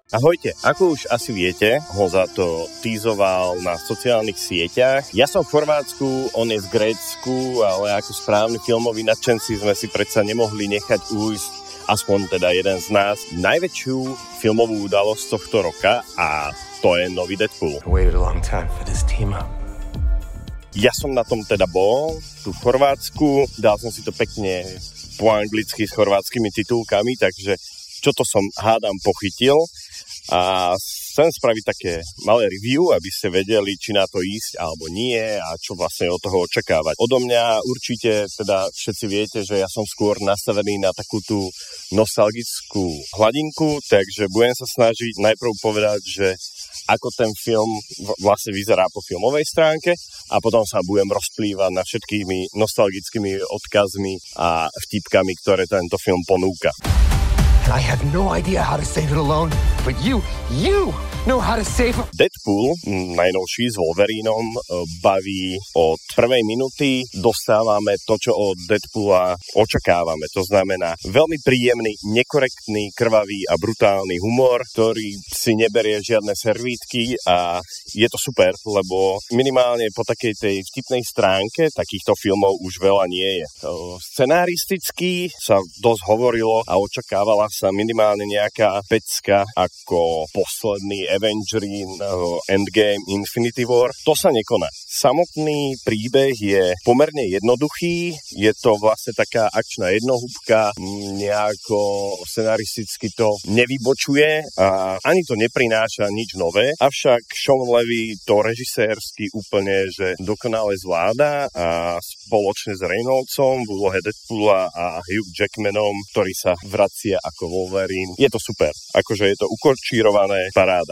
Ahojte, ako už asi viete, ho za to tízoval na sociálnych sieťach. Ja som v Chorvátsku, on je v Grécku, ale ako správni filmoví nadšenci sme si predsa nemohli nechať ujsť, aspoň teda jeden z nás, najväčšiu filmovú udalosť tohto roka a to je nový Deadpool. Ja som na tom teda bol, tu v Chorvátsku, dal som si to pekne po anglicky s chorvátskymi titulkami, takže čo to som hádam pochytil a chcem spraviť také malé review, aby ste vedeli, či na to ísť alebo nie a čo vlastne od toho očakávať. Odo mňa určite teda všetci viete, že ja som skôr nastavený na takú tú nostalgickú hladinku, takže budem sa snažiť najprv povedať, že ako ten film vlastne vyzerá po filmovej stránke a potom sa budem rozplývať na všetkými nostalgickými odkazmi a vtipkami, ktoré tento film ponúka. I have no idea how to save it alone, but you know how to save it. Deadpool, najnovší s Wolverinom, baví od prvej minúty. Dostávame to, čo od Deadpoola očakávame. To znamená veľmi príjemný, nekorektný, krvavý a brutálny humor, ktorý si neberie žiadne servítky a je to super, lebo minimálne po takej tej vtipnej stránke takýchto filmov už veľa nie je. Scenaristicky sa dosť hovorilo a očakávala sa minimálne nejaká pecka ako posledný Avengers, Endgame, Infinity War. To sa nekoná. Samotný príbeh je pomerne jednoduchý, je to vlastne taká akčná jednohúbka, nejako scenaristicky to nevybočuje a ani to neprináša nič nové, avšak Sean Levy to režisérsky úplne že dokonale zvláda a spoločne s Reynoldsom v úlohe Deadpoola a Hugh Jackmanom, ktorý sa vracia ako Wolverine. Je to super. Akože je to ukočírované paráda.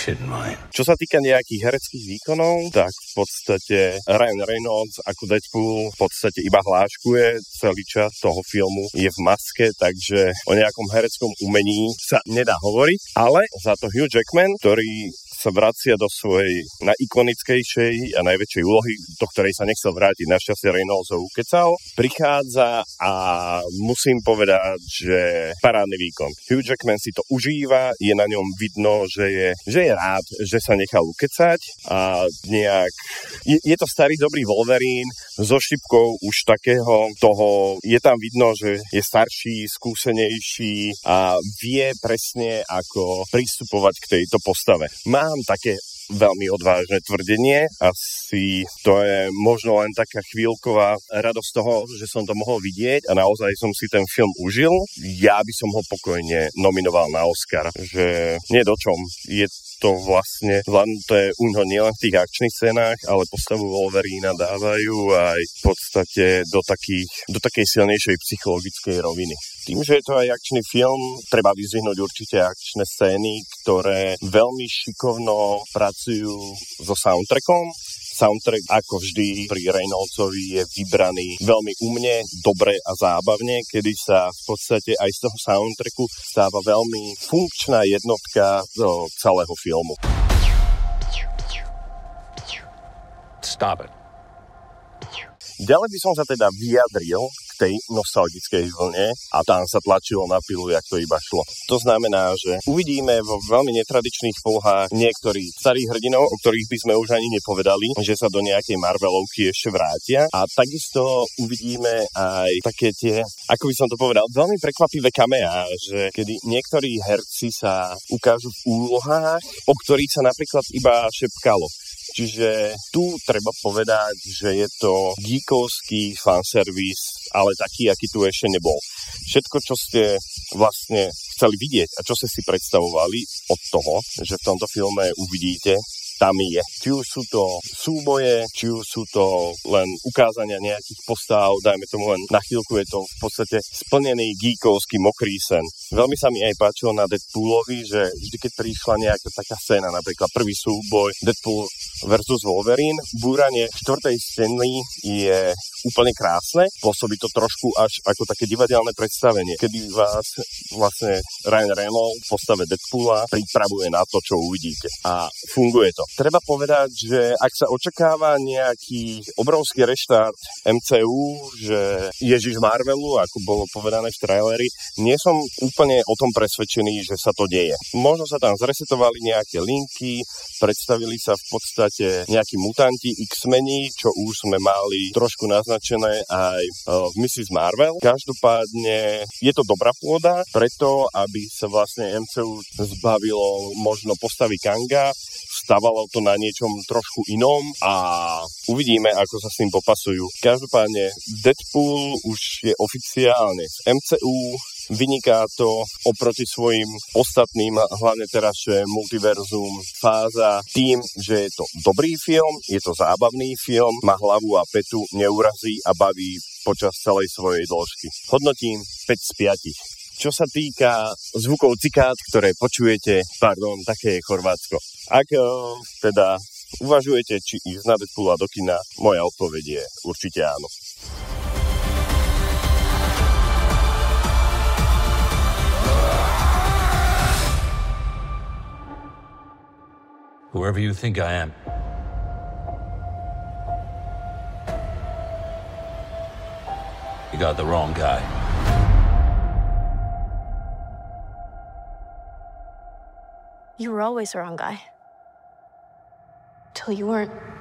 Čo sa týka nejakých hereckých výkonov, tak v podstate Ryan Reynolds ako Deadpool v podstate iba hláškuje celý čas toho filmu. Je v maske, takže o nejakom hereckom umení sa nedá hovoriť, ale za to Hugh Jackman, ktorý sa vracia do svojej najikonickejšej a najväčšej úlohy, do ktorej sa nechcel vrátiť. Našťastie Reynolds ho ukecal. Prichádza a musím povedať, že parádny výkon. Hugh Jackman si to užíva, je na ňom vidno, že je rád, že sa nechal ukecať a nejak... Je to starý dobrý Wolverine so šipkou už takého toho... Je tam vidno, že je starší, skúsenejší a vie presne, ako pristupovať k tejto postave. Mám také veľmi odvážne tvrdenie. Asi to je možno len taká chvíľková radosť toho, že som to mohol vidieť a naozaj som si ten film užil. Ja by som ho pokojne nominoval na Oscar, že nie do čom. Je to vlastne, zvládnuté u ňoho nielen v tých akčných scénách, ale postavu Wolverina dávajú aj v podstate do takej silnejšej psychologickej roviny. Tým, že je to aj akčný film, treba vyzvihnúť určite akčné scény, ktoré veľmi šikovno pracujú so soundtrackom. Soundtrack, ako vždy pri Reynoldsovi, je vybraný veľmi umne, dobre a zábavne, kedy sa v podstate aj z toho soundtracku stáva veľmi funkčná jednotka do celého filmu. Stop it. Ďalej by som sa teda vyjadril k tej nostalgickej vlne a tam sa tlačilo na pilu, jak to iba šlo. To znamená, že uvidíme vo veľmi netradičných polohách niektorých starých hrdinov, o ktorých by sme už ani nepovedali, že sa do nejakej Marvelovky ešte vrátia a takisto uvidíme aj také tie, ako by som to povedal, veľmi prekvapivé kameá, že kedy niektorí herci sa ukážu v úlohách, o ktorých sa napríklad iba šepkalo. Čiže tu treba povedať, že je to geekovský fanservice, ale taký, aký tu ešte nebol. Všetko, čo ste vlastne chceli vidieť a čo ste si predstavovali od toho, že v tomto filme uvidíte, tam je. Či už sú to súboje, či už sú to len ukázania nejakých postáv, dajme tomu len na chvíľku je to v podstate splnený geekovský mokrý sen. Veľmi sa mi aj páčilo na Deadpoolovi, že vždy keď prišla nejaká taká scéna, napríklad prvý súboj Deadpool versus Wolverine, búranie štvrtej steny je úplne krásne, pôsobí to trošku až ako také divadelné predstavenie, kedy vás vlastne Ryan Reynolds v postave Deadpoola pripravuje na to, čo uvidíte. A funguje to. treba povedať, že ak sa očakáva nejaký obrovský reštart MCU, že Ježiš Marvelu, ako bolo povedané v traileri, nie som úplne o tom presvedčený, že sa to deje. Možno sa tam zresetovali nejaké linky, predstavili sa v podstate nejakí mutanti X-meni, čo už sme mali trošku naznačené aj v Mrs. Marvel. Každopádne je to dobrá pôda, preto aby sa vlastne MCU zbavilo možno postavy Kanga, stavalo to na niečom trošku inom a uvidíme, ako sa s tým popasujú. Každopádne Deadpool už je oficiálne z MCU, vyniká to oproti svojim ostatným, hlavne teraz, že je multiverzum fáza tým, že je to dobrý film, je to zábavný film, má hlavu a petu, neurazí a baví počas celej svojej dĺžky. Hodnotím 5 z 5. Čo sa týka zvukov cikád, ktoré počujete, také je Chorvátsko. Ak teda uvažujete, či ísť na Deadpoola do kina, moja odpoveď je určite áno. Whoever you think I am, you got the wrong guy. You were always the wrong guy. Till you weren't.